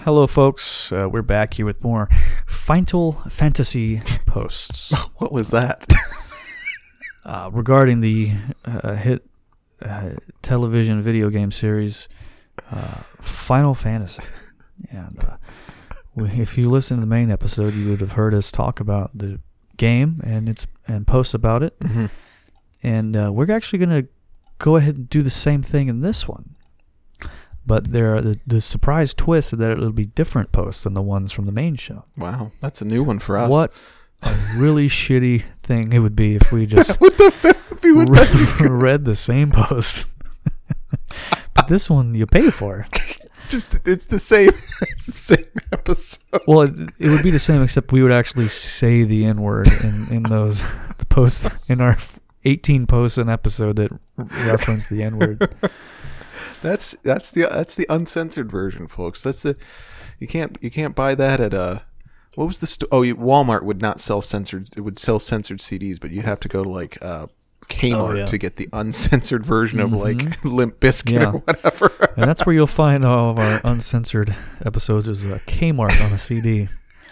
Hello, folks. We're back here with more Final Fantasy posts. What was that? Regarding the hit television video game series Final Fantasy. And if you listen to the main episode, you would have heard us talk about the game and posts about it. Mm-hmm. And we're actually going to go ahead and do the same thing in this one. But the surprise twist is that it'll be different posts than the ones from the main show. Wow, that's a new one for us. What a really shitty thing it would be if we just read the same post. But this one you pay for. It's the same. It's the same episode. Well, it would be the same, except we would actually say the N-word in those the posts in our 18 posts an episode that reference the N-word. That's the uncensored version, folks. That's the you can't buy that at what was the Walmart would not sell censored. It would sell censored CDs, but you'd have to go to like Kmart to get the uncensored version of like Limp Bizkit or whatever. And that's where you'll find all of our uncensored episodes is a Kmart on a CD.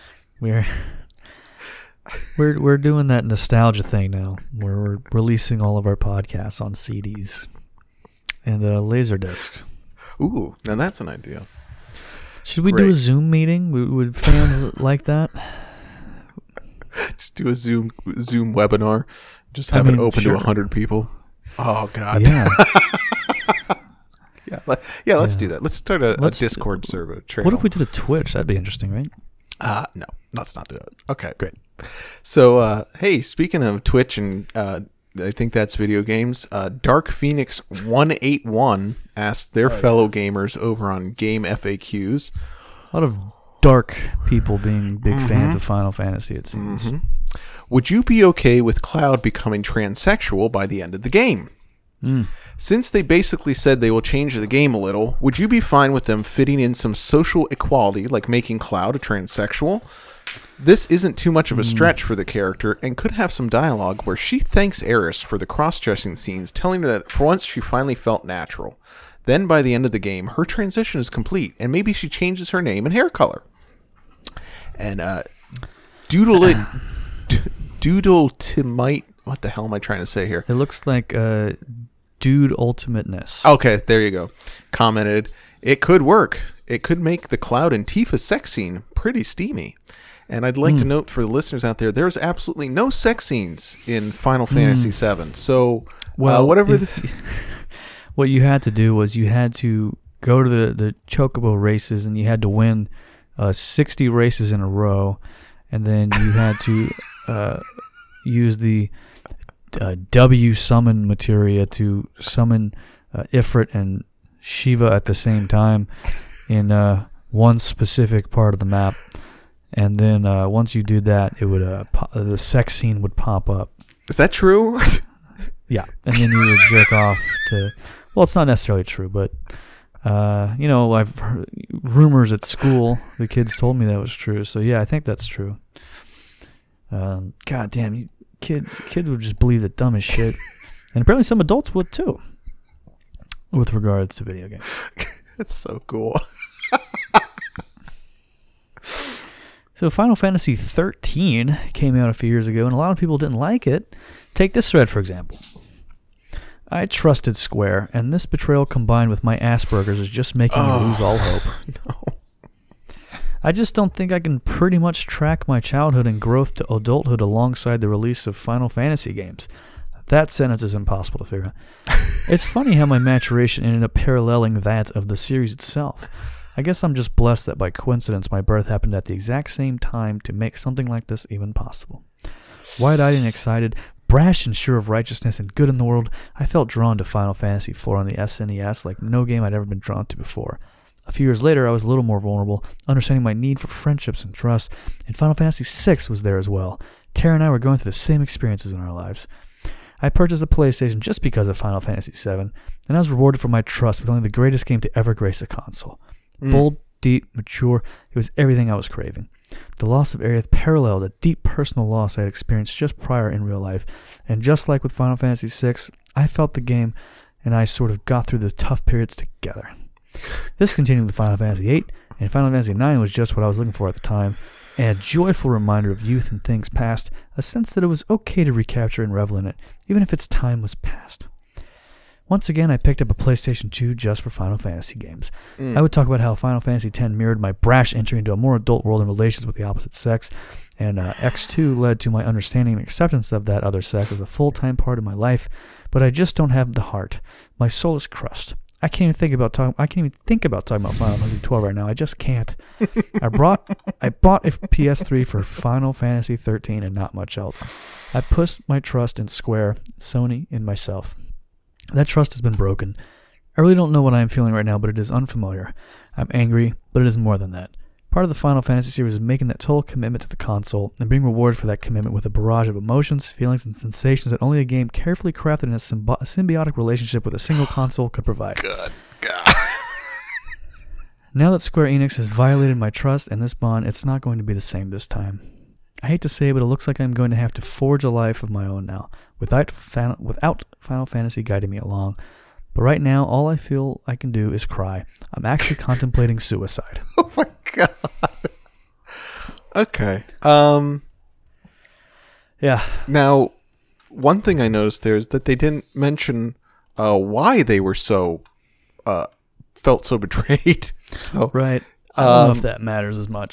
We're doing that nostalgia thing now, where we're releasing all of our podcasts on CDs. And a Laserdisc. Ooh, now that's an idea. Should we do a Zoom meeting? Would fans like that? Just do a Zoom webinar. Just have it open to 100 people. Oh God. Yeah. Let's do that. Let's start a Discord server. What if we did a Twitch? That'd be interesting, right? No, let's not do it. Okay, great. So, hey, speaking of Twitch and I think that's video games. Dark Phoenix 181 asked their fellow gamers over on Game FAQs. A lot of dark people being big fans of Final Fantasy, it seems. Mm-hmm. Would you be okay with Cloud becoming transsexual by the end of the game? Since they basically said they will change the game a little, would you be fine with them fitting in some social equality, like making Cloud a transsexual? This isn't too much of a stretch for the character and could have some dialogue where she thanks Aeris for the cross-dressing scenes, telling her that for once she finally felt natural. Then by the end of the game, her transition is complete and maybe she changes her name and hair color. And Doodle-Timite, what the hell am I trying to say here? It looks like Dude Ultimateness. Okay, there you go. Commented, it could work. It could make the Cloud and Tifa sex scene pretty steamy. And I'd like to note for the listeners out there, there's absolutely no sex scenes in Final Fantasy VII. So, whatever. What you had to do was you had to go to the Chocobo races and you had to win 60 races in a row. And then you had to use the W summon materia to summon Ifrit and Shiva at the same time in one specific part of the map. And then once you did that, it would the sex scene would pop up. Is that true? Yeah, and then you would jerk off to. Well, it's not necessarily true, but I've heard rumors at school. The kids told me that was true, so yeah, I think that's true. God damn, kids would just believe the dumbest shit, and apparently some adults would too, with regards to video games. That's so cool. So Final Fantasy 13 came out a few years ago, and a lot of people didn't like it. Take this thread, for example. I trusted Square, and this betrayal combined with my Asperger's is just making me lose all hope. No. I just don't think I can pretty much track my childhood and growth to adulthood alongside the release of Final Fantasy games. That sentence is impossible to figure out. It's funny how my maturation ended up paralleling that of the series itself. I guess I'm just blessed that by coincidence my birth happened at the exact same time to make something like this even possible. Wide-eyed and excited, brash and sure of righteousness and good in the world, I felt drawn to Final Fantasy IV on the SNES like no game I'd ever been drawn to before. A few years later, I was a little more vulnerable, understanding my need for friendships and trust, and Final Fantasy VI was there as well. Tara and I were going through the same experiences in our lives. I purchased a PlayStation just because of Final Fantasy VII, and I was rewarded for my trust with only the greatest game to ever grace a console. Bold, deep, mature, it was everything I was craving. The loss of Aerith paralleled a deep personal loss I had experienced just prior in real life, and just like with Final Fantasy VI, I felt the game and I sort of got through the tough periods together. This continued with Final Fantasy VIII, and Final Fantasy IX was just what I was looking for at the time. A joyful reminder of youth and things past, a sense that it was okay to recapture and revel in it, even if its time was past. Once again, I picked up a PlayStation 2 just for Final Fantasy games. I would talk about how Final Fantasy X mirrored my brash entry into a more adult world and relations with the opposite sex, and X2 led to my understanding and acceptance of that other sex as a full-time part of my life, but I just don't have the heart. My soul is crushed. I can't even think about talking about Final Fantasy 12 right now. I just can't. I bought a PS3 for Final Fantasy 13 and not much else. I put my trust in Square, Sony, and myself. That trust has been broken. I really don't know what I am feeling right now, but it is unfamiliar. I'm angry, but it is more than that. Part of the Final Fantasy series is making that total commitment to the console and being rewarded for that commitment with a barrage of emotions, feelings, and sensations that only a game carefully crafted in a symbiotic relationship with a single console could provide. Good God. Now that Square Enix has violated my trust and this bond, it's not going to be the same this time. I hate to say it, but it looks like I'm going to have to forge a life of my own now, without Final Fantasy guiding me along. But right now, all I feel I can do is cry. I'm actually contemplating suicide. Oh my God. Okay. Yeah. Now, one thing I noticed there is that they didn't mention why they were felt so betrayed. So right. I don't know if that matters as much.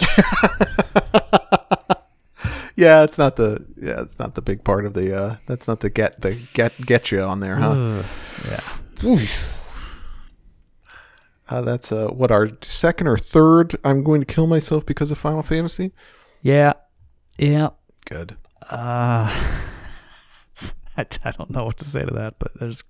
Yeah, it's not the big part of the that's not the get you on there, huh? Yeah. That's what, our second or third I'm going to kill myself because of Final Fantasy? Yeah. Yeah. Good. I don't know what to say to that, but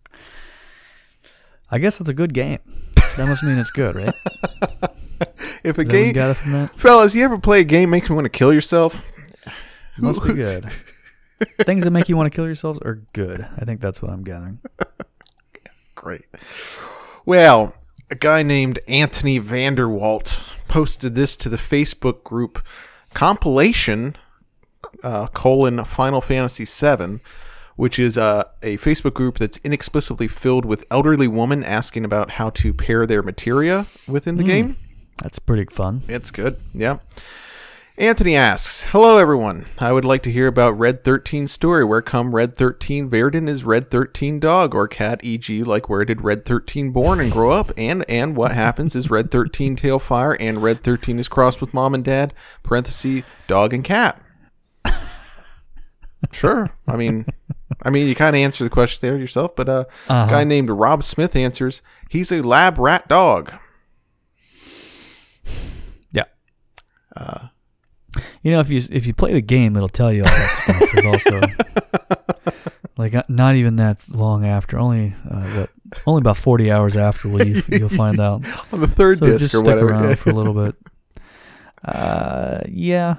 I guess it's a good game. That must mean it's good, right? If a Is that what game, you got it from that? fellas, you ever play a game makes me want to kill yourself? Must be good. Things that make you want to kill yourselves are good. I think that's what I'm gathering. Great. Well, a guy named Anthony Vanderwalt posted this to the Facebook group compilation Final Fantasy VII, which is a Facebook group that's inexplicably filled with elderly women asking about how to pair their materia within the game. That's pretty fun. It's good. Yeah. Anthony asks, "Hello everyone. I would like to hear about Red 13's story. Where come Red 13 Verdun is Red 13 dog or cat, e.g. like where did Red 13 born and grow up, and what happens is Red 13 tail fire and Red 13 is crossed with mom and dad, parenthesis, dog and cat." Sure. I mean you kind of answer the question there yourself, but a guy named Rob Smith answers, "He's a lab rat dog." Yeah. If you play the game, it'll tell you all that stuff. There's also like not even that long after, only about 40 hours after you'll find out on the third disc just or stick whatever. Around for a little bit. Yeah.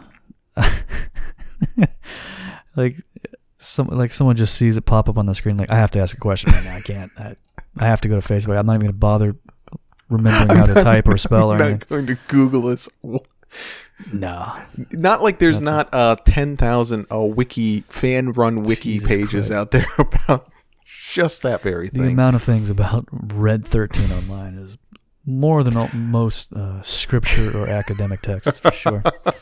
like someone just sees it pop up on the screen. Like, I have to ask a question right now. I can't. I have to go to Facebook. I'm not even going to bother remembering how to type or spell or I'm anything. not going to Google this. No. Not like there's not 10,000 fan-run wiki Jesus pages Christ. out there about just that very The thing. amount of things about Red 13 online is more than most scripture or academic texts, for sure.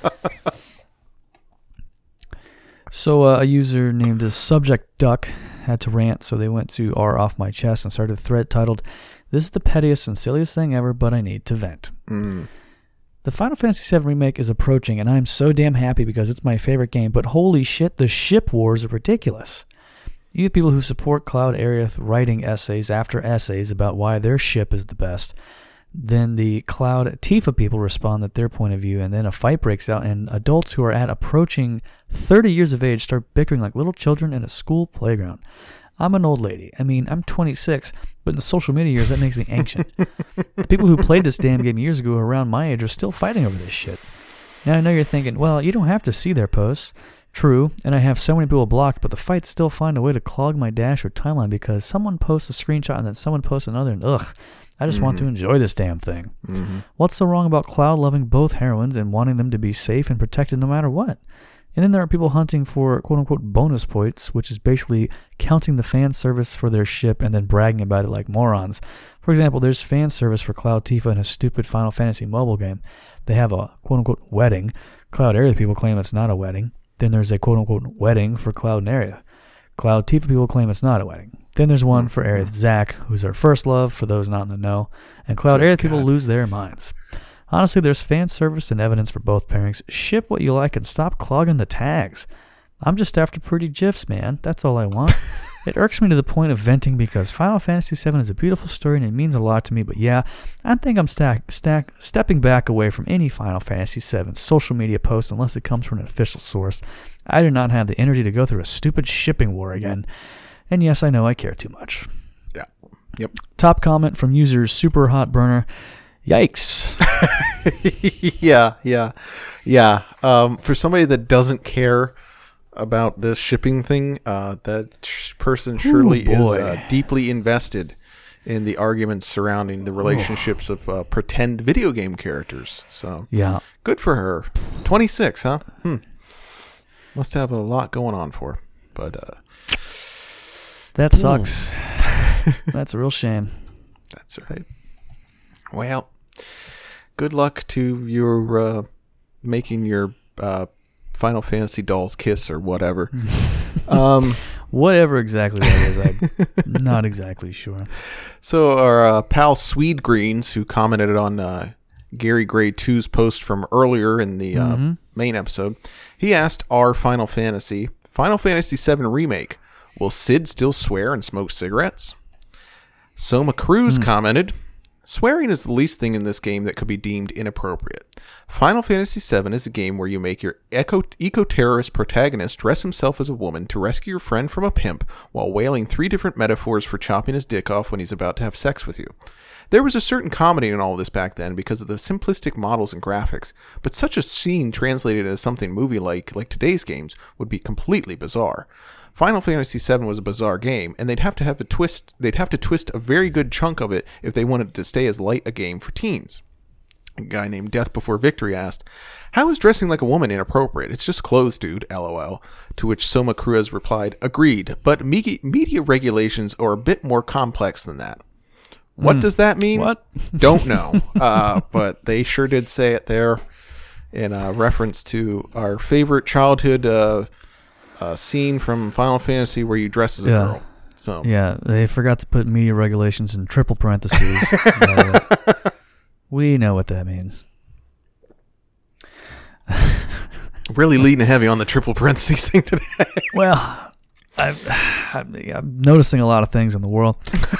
So a user named Subject Duck had to rant, so they went to R off my chest and started a thread titled, "This is the pettiest and silliest thing ever, but I need to vent." The Final Fantasy VII Remake is approaching, and I'm so damn happy because it's my favorite game, but holy shit, the ship wars are ridiculous. You have people who support Cloud Aerith writing essays after essays about why their ship is the best. Then the Cloud Tifa people respond at their point of view, and then a fight breaks out, and adults who are approaching 30 years of age start bickering like little children in a school playground. I'm an old lady. I mean, I'm 26, but in the social media years, that makes me ancient. The people who played this damn game years ago who are around my age are still fighting over this shit. Now, I know you're thinking, well, you don't have to see their posts. True, and I have so many people blocked, but the fights still find a way to clog my dash or timeline because someone posts a screenshot and then someone posts another, and I just want to enjoy this damn thing. What's so wrong about Cloud loving both heroines and wanting them to be safe and protected no matter what? And then there are people hunting for quote-unquote bonus points, which is basically counting the fan service for their ship and then bragging about it like morons. For example, there's fan service for Cloud Tifa in a stupid Final Fantasy mobile game. They have a quote-unquote wedding. Cloud Aerith people claim it's not a wedding. Then there's a quote-unquote wedding for Cloud Aerith. Cloud Tifa people claim it's not a wedding. Then there's one for Aerith Zack, who's her first love, for those not in the know. And Cloud Aerith people lose their minds. Honestly, there's fan service and evidence for both pairings. Ship what you like and stop clogging the tags. I'm just after pretty GIFs, man. That's all I want. It irks me to the point of venting because Final Fantasy VII is a beautiful story and it means a lot to me. But yeah, I think I'm stepping back away from any Final Fantasy VII social media post unless it comes from an official source. I do not have the energy to go through a stupid shipping war again. And yes, I know I care too much. Yeah. Yep. Top comment from user Super Hot Burner. Yikes. Yeah. For somebody that doesn't care about this shipping thing, that person surely is deeply invested in the arguments surrounding the relationships of pretend video game characters. So yeah, good for her. 26, huh? Must have a lot going on for her. But that sucks. That's a real shame. That's right. Well, good luck to your making your Final Fantasy dolls kiss or whatever. Whatever exactly that is, I'm not exactly sure. So our pal Swede Greens, who commented on Gary Gray 2's post from earlier in the main episode, he asked our Final Fantasy VII Remake, will Sid still swear and smoke cigarettes? Soma Cruz commented, swearing is the least thing in this game that could be deemed inappropriate. Final Fantasy VII is a game where you make your eco-terrorist protagonist dress himself as a woman to rescue your friend from a pimp while wailing 3 different metaphors for chopping his dick off when he's about to have sex with you. There was a certain comedy in all of this back then because of the simplistic models and graphics, but such a scene translated as something movie-like today's games would be completely bizarre. Final Fantasy VII was a bizarre game, and they'd have to twist a very good chunk of it if they wanted to stay as light a game for teens. A guy named Death Before Victory asked, how is dressing like a woman inappropriate? It's just clothes, dude, lol. To which Soma Cruz replied, agreed, but media regulations are a bit more complex than that. What does that mean? What? Don't know. But they sure did say it there in reference to our favorite childhood scene from Final Fantasy where you dress as a girl. So yeah, they forgot to put media regulations in triple parentheses. We know what that means. Really leading heavy on the triple parentheses thing today. Well, I'm noticing a lot of things in the world.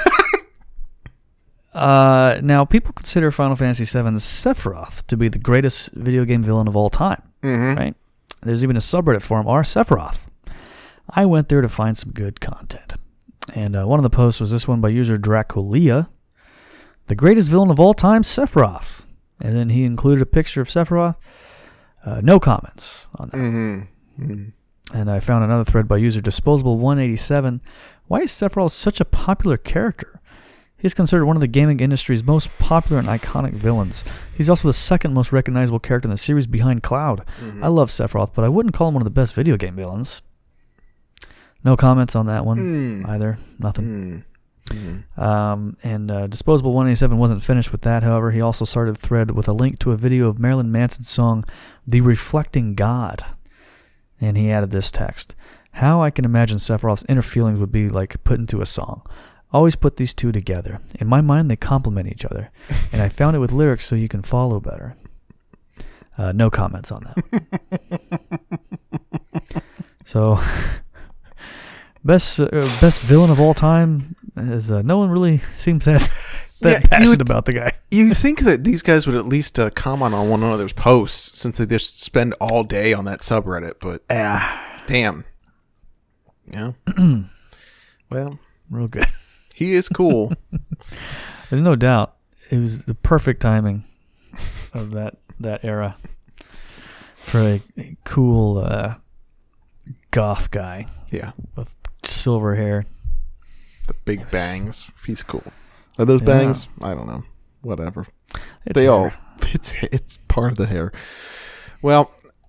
Now, people consider Final Fantasy VII's Sephiroth to be the greatest video game villain of all time. Right? There's even a subreddit for him, r/Sephiroth. I went there to find some good content. And one of the posts was this one by user Draculia. The greatest villain of all time, Sephiroth. And then he included a picture of Sephiroth. No comments on that. And I found another thread by user Disposable187. Why is Sephiroth such a popular character? He's considered one of the gaming industry's most popular and iconic villains. He's also the second most recognizable character in the series behind Cloud. I love Sephiroth, but I wouldn't call him one of the best video game villains. No comments on that one either. Nothing. And Disposable187 wasn't finished with that, however. He also started the thread with a link to a video of Marilyn Manson's song, The Reflecting God. And he added this text. How I can imagine Sephiroth's inner feelings would be like put into a song. Always put these two together. In my mind, they complement each other. And I found it with lyrics so you can follow better. No comments on that. So, best villain of all time is no one really seems that passionate about the guy. You think that these guys would at least comment on one another's posts since they just spend all day on that subreddit, but damn. Yeah. Well, real good. He is cool. There's no doubt. It was the perfect timing of that era for a cool goth guy. Yeah. With silver hair. The big bangs. He's cool. Are those bangs? I don't know. Whatever. It's part of the hair. Well,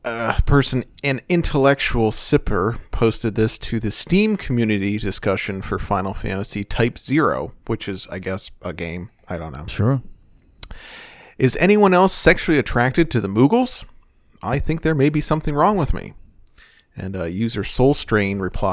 person, an intellectual sipper, posted this to the Steam community discussion for Final Fantasy Type 0, which is, I guess, a game. I don't know. Sure. Is anyone else sexually attracted to the Moogles? I think there may be something wrong with me. And user Soul Strain replied, ...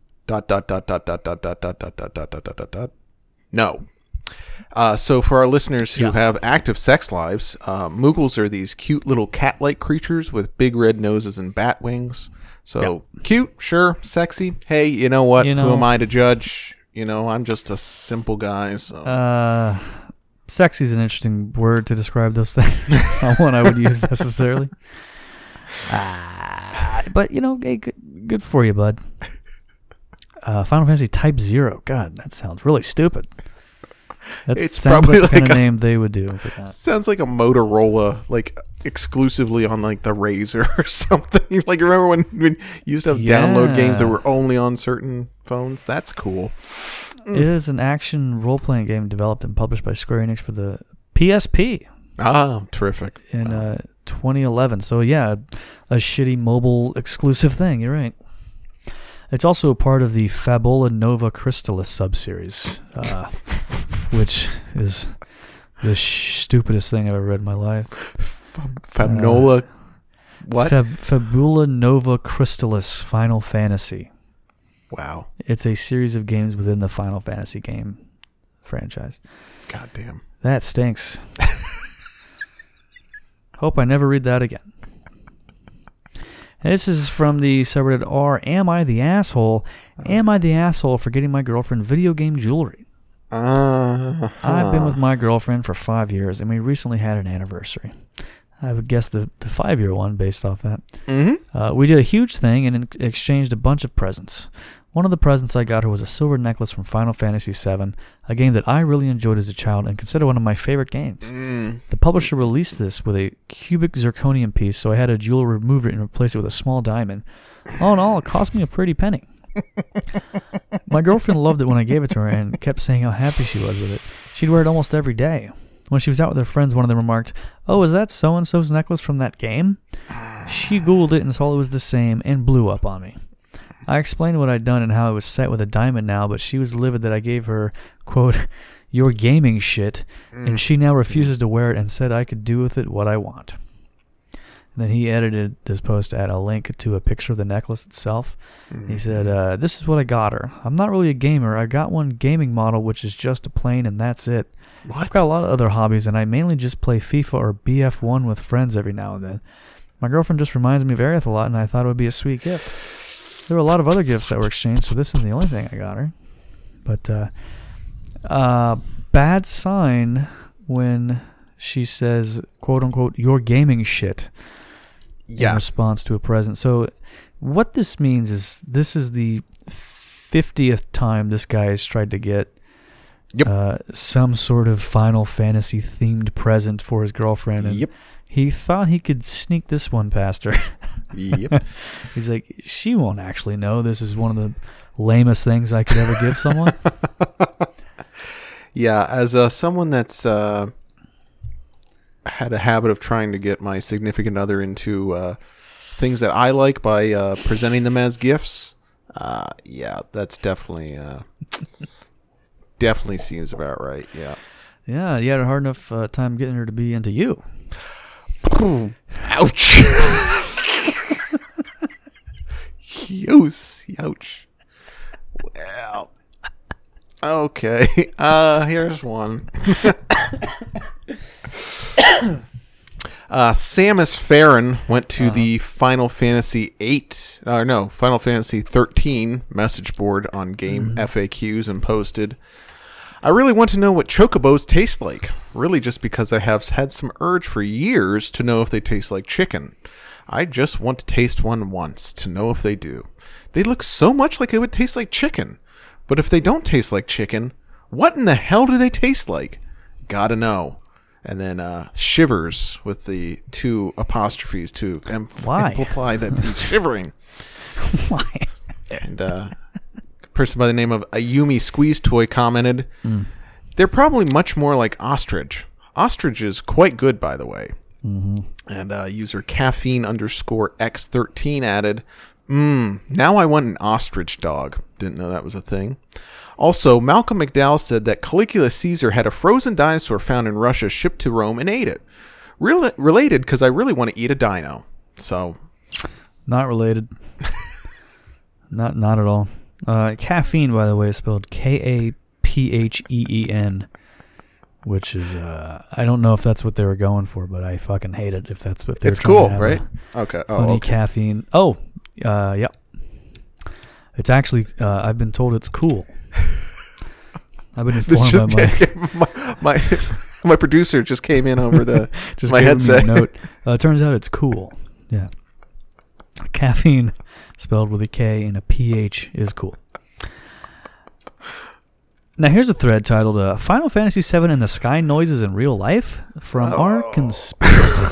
No. So for our listeners who have active sex lives, Moogles are these cute little cat-like creatures with big red noses and bat wings. So cute, sure, sexy. Hey, you know what? Who am I to judge? I'm just a simple guy. So. Sexy is an interesting word to describe those things. It's not one I would use necessarily. But, hey, good for you, bud. Final Fantasy Type 0. God, that sounds really stupid. That sounds probably like the kind of name they would do. Sounds like a Motorola, exclusively on, the Razor or something. Remember when you used to have download games that were only on certain phones? That's cool. It is an action role-playing game developed and published by Square Enix for the PSP. Ah, terrific. In 2011. So, yeah, a shitty mobile exclusive thing. You're right. It's also a part of the Fabola Nova Crystallis subseries, which is the stupidest thing I've ever read in my life. Fabnola, what? Fabula Nova Crystallis Final Fantasy. Wow. It's a series of games within the Final Fantasy game franchise. Goddamn. That stinks. Hope I never read that again. And this is from the subreddit r. Am I the asshole? Am I the asshole for getting my girlfriend video game jewelry? I've been with my girlfriend for 5 years, and we recently had an anniversary. I would guess the 5-year one based off that. Mm-hmm. We did a huge thing and exchanged a bunch of presents. One of the presents I got her was a silver necklace from Final Fantasy VII, a game that I really enjoyed as a child and consider one of my favorite games. The publisher released this with a cubic zirconium piece, so I had a jeweler remove it and replace it with a small diamond. All in all, it cost me a pretty penny. My girlfriend loved it when I gave it to her and kept saying how happy she was with it. She'd wear it almost every day. When she was out with her friends, one of them remarked, "Oh, is that so-and-so's necklace from that game?" She Googled it and saw it was the same and blew up on me. I explained what I'd done and how it was set with a diamond now, but she was livid that I gave her, quote, "your gaming shit," and she now refuses to wear it and said I could do with it what I want. And then he edited this post to add a link to a picture of the necklace itself. He said, "This is what I got her. I'm not really a gamer. I got one gaming model, which is just a plain, and that's it. What? I've got a lot of other hobbies, and I mainly just play FIFA or BF1 with friends every now and then. My girlfriend just reminds me of Aerith a lot, and I thought it would be a sweet gift. There were a lot of other gifts that were exchanged, so this isn't the only thing I got her. But bad sign when she says, quote-unquote, your gaming shit in response to a present. So what this means is this is the 50th time this guy has tried to get some sort of Final Fantasy themed present for his girlfriend, and he thought he could sneak this one past her. He's like, she won't actually know this is one of the lamest things I could ever give someone. As someone that's had a habit of trying to get my significant other into things that I like by presenting them as gifts, that's definitely definitely seems about right. Yeah, you had a hard enough time getting her to be into you. Ouch. Ouch. Well, okay. Here's one. Samus Farron went to the Final Fantasy Final Fantasy 13 message board on game FAQs and posted, "I really want to know what chocobos taste like. Really just because I have had some urge for years to know if they taste like chicken. I just want to taste one once to know if they do. They look so much like it would taste like chicken. But if they don't taste like chicken, what in the hell do they taste like? Gotta know." And then shivers with the 2 apostrophes to imply that he's shivering. Why? And a person by the name of Ayumi Squeeze Toy commented, "They're probably much more like ostrich. Ostrich is quite good, by the way. And user caffeine_x13 added, now I want an ostrich dog. Didn't know that was a thing. Also, Malcolm McDowell said that Caligula Caesar had a frozen dinosaur found in Russia shipped to Rome and ate it. Related, because I really want to eat a dino. So, not related. not at all. Caffeine, by the way, is spelled Kapheen, which is I don't know if that's what they were going for, but I fucking hate it. If that's what they're it's trying cool, to have right? Okay. Funny caffeine. Oh, yep. It's actually I've been told it's cool. I've been informed by my producer just came in over the just my headset. Me a note. Turns out it's cool. Yeah. Caffeine, spelled with a K and a PH, is cool. Now here's a thread titled Final Fantasy VII and the Sky Noises in Real Life from our Conspiracy.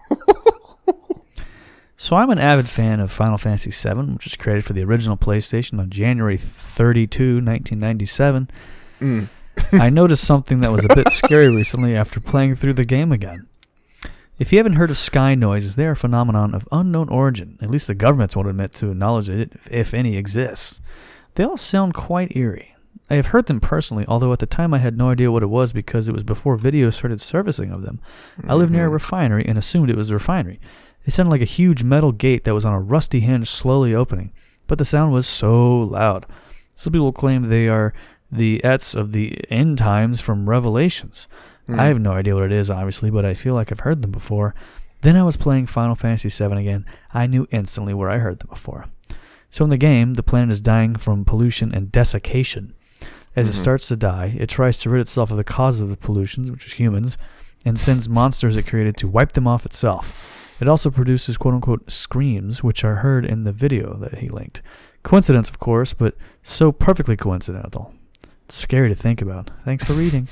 So I'm an avid fan of Final Fantasy VII, which was created for the original PlayStation on January 32, 1997. I noticed something that was a bit scary recently after playing through the game again. If you haven't heard of sky noises, they are a phenomenon of unknown origin. At least the governments won't admit to knowledge that it, if any, exists. They all sound quite eerie. I have heard them personally, although at the time I had no idea what it was because it was before videos started surfacing of them. I lived near a refinery and assumed it was a refinery. It sounded like a huge metal gate that was on a rusty hinge slowly opening, but the sound was so loud. Some people claim they are the Ets of the end times from Revelations. I have no idea what it is, obviously, but I feel like I've heard them before. Then I was playing Final Fantasy VII again. I knew instantly where I heard them before. So in the game, the planet is dying from pollution and desiccation. As it starts to die, it tries to rid itself of the cause of the pollutions, which is humans, and sends monsters it created to wipe them off itself. It also produces quote-unquote screams, which are heard in the video that he linked. Coincidence, of course, but so perfectly coincidental. It's scary to think about. Thanks for reading.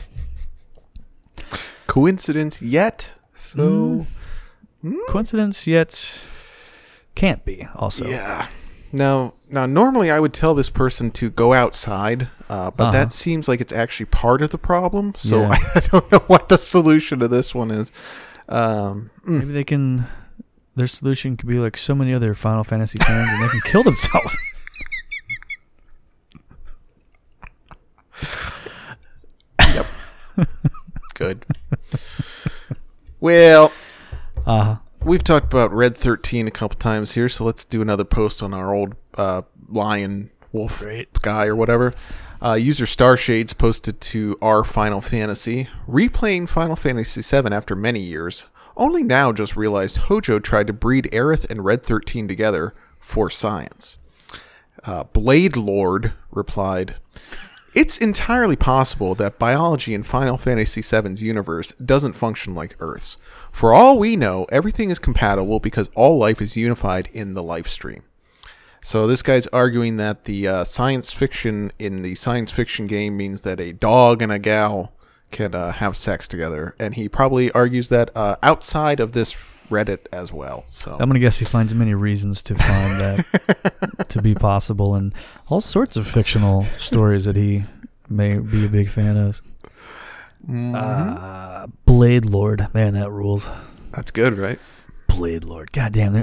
Coincidence yet? So... Coincidence yet can't be, also. Yeah. Now, normally I would tell this person to go outside, but that seems like it's actually part of the problem, so yeah. I don't know what the solution to this one is. Maybe they can... Their solution could be like so many other Final Fantasy fans, and they can kill themselves. Yep. Good. Well, we've talked about Red 13 a couple times here, so let's do another post on our old lion wolf guy or whatever. User Starshades posted to our Final Fantasy, replaying Final Fantasy VII after many years. Only now just realized Hojo tried to breed Aerith and Red 13 together for science. Blade Lord replied, "It's entirely possible that biology in Final Fantasy VII's universe doesn't function like Earth's. For all we know, everything is compatible because all life is unified in the life stream." So this guy's arguing that the science fiction in the science fiction game means that a dog and a gal can have sex together, and he probably argues that outside of this Reddit as well. So I'm gonna guess he finds many reasons to find that to be possible, and all sorts of fictional stories that he may be a big fan of. Blade Lord, man, that rules. That's good, right? Blade Lord, goddamn!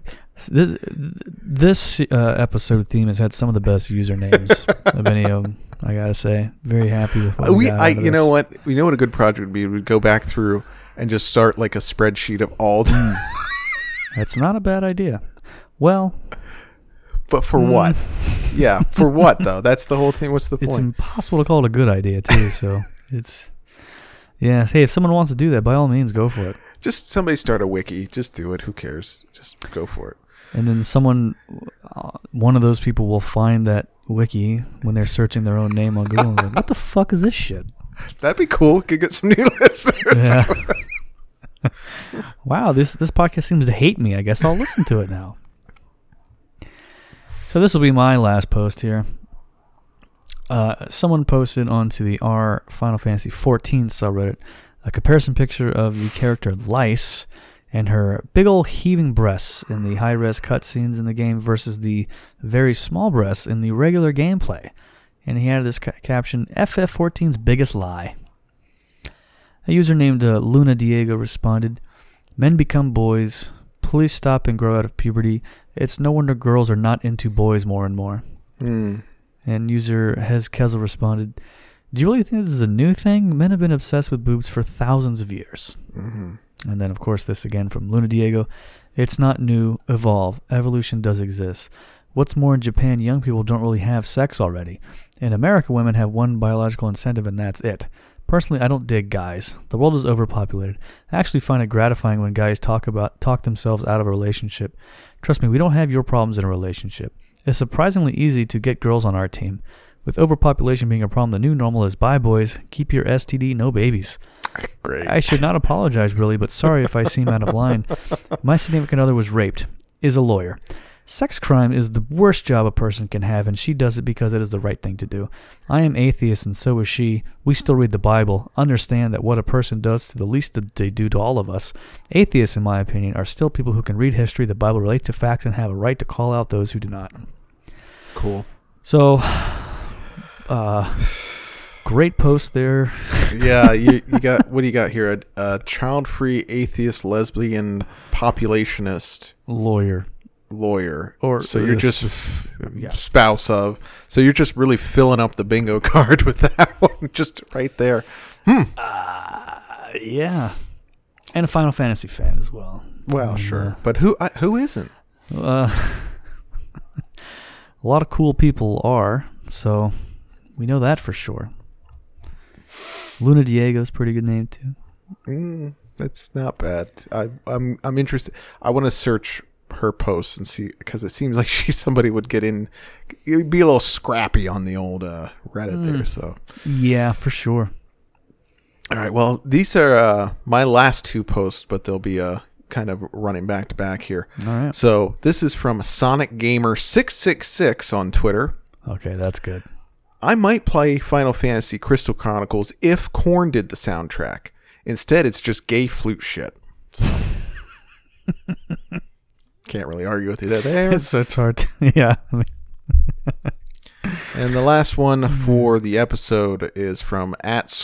This episode theme has had some of the best usernames of any of them. I gotta say, very happy with what we got. You know what? You know what a good project would be? We'd go back through and just start like a spreadsheet of all. That's not a bad idea. Well, but for what? Yeah, for what though? That's the whole thing. What's the point? It's impossible to call it a good idea too. So it's yeah. Hey, if someone wants to do that, by all means, go for it. Just somebody start a wiki. Just do it. Who cares? Just go for it. And then one of those people will find that wiki when they're searching their own name on Google and go, what the fuck is this shit? That'd be cool. Could get some new listeners. Yeah. Wow, this podcast seems to hate me. I guess I'll listen to it now. So this will be my last post here. Someone posted onto the R Final Fantasy 14 subreddit a comparison picture of the character Lyse and her big ol' heaving breasts in the high-res cutscenes in the game versus the very small breasts in the regular gameplay. And he added this caption, FF14's biggest lie. A user named Luna Diego responded, Men become boys. Please stop and grow out of puberty. It's no wonder girls are not into boys more and more. And user Hez Kezel responded, do you really think this is a new thing? Men have been obsessed with boobs for thousands of years. And then, of course, this again from Luna Diego. It's not new. Evolve. Evolution does exist. What's more, in Japan, young people don't really have sex already. In America, women have one biological incentive, and that's it. Personally, I don't dig guys. The world is overpopulated. I actually find it gratifying when guys talk themselves out of a relationship. Trust me, we don't have your problems in a relationship. It's surprisingly easy to get girls on our team. With overpopulation being a problem, the new normal is bye boys, keep your STD, no babies. Great. I should not apologize really, but sorry if I seem out of line. My significant other was raped, is a lawyer. Sex crime is the worst job a person can have, and she does it because it is the right thing to do. I am atheist, and so is she. We still read the Bible, understand that what a person does to the least that they do to all of us. Atheists, in my opinion, are still people who can read history, the Bible, relate to facts, and have a right to call out those who do not. Cool. So, great post there. Yeah, you got, what do you got here? A child-free atheist, lesbian, populationist lawyer. Or so you're just spouse of. So you're just really filling up the bingo card with that one, just right there. Yeah, and a Final Fantasy fan as well. Well, sure, but who isn't? A lot of cool people are, so we know that for sure. Luna Diego's pretty good name too. That's not bad. I'm interested. I want to search her posts and see, because it seems like she's somebody would get in, be a little scrappy on the old Reddit there. So yeah, for sure. All right. Well, these are my last two posts, but they'll be kind of running back to back here. All right. So this is from Sonic Gamer 666 on Twitter. Okay, that's good. I might play Final Fantasy Crystal Chronicles if Korn did the soundtrack. Instead, it's just gay flute shit. So. Can't really argue with you there. It's hard to, yeah. And the last one for the episode is from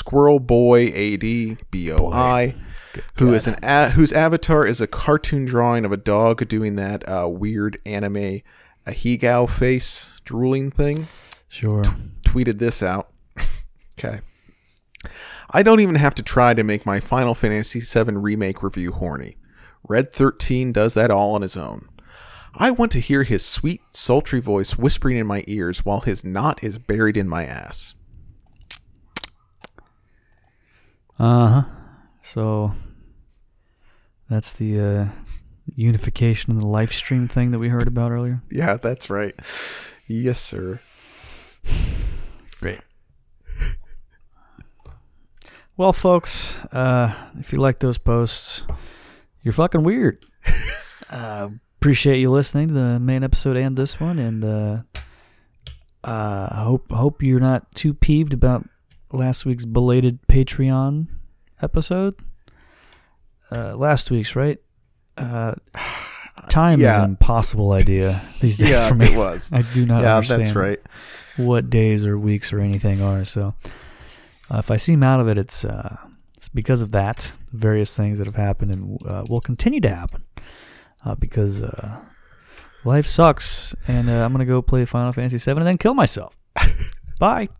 @SquirrelBoyADBOI, whose avatar is a cartoon drawing of a dog doing that weird anime Ahegao face drooling thing. Sure. Tweeted this out. Okay. I don't even have to try to make my Final Fantasy VII Remake review horny. Red 13 does that all on his own. I want to hear his sweet, sultry voice whispering in my ears while his knot is buried in my ass. So that's the unification of the live stream thing that we heard about earlier? Yeah, that's right. Yes, sir. Great. Well, folks, if you like those posts, you're fucking weird. Appreciate you listening to the main episode and this one, and hope you're not too peeved about last week's belated Patreon episode. Last week's, right? Time is an impossible idea these days for me. It was. I do not understand that's right. what days or weeks or anything are. So if I seem out of it, it's because of that, various things that have happened and will continue to happen because life sucks. And I'm going to go play Final Fantasy VII and then kill myself. Bye.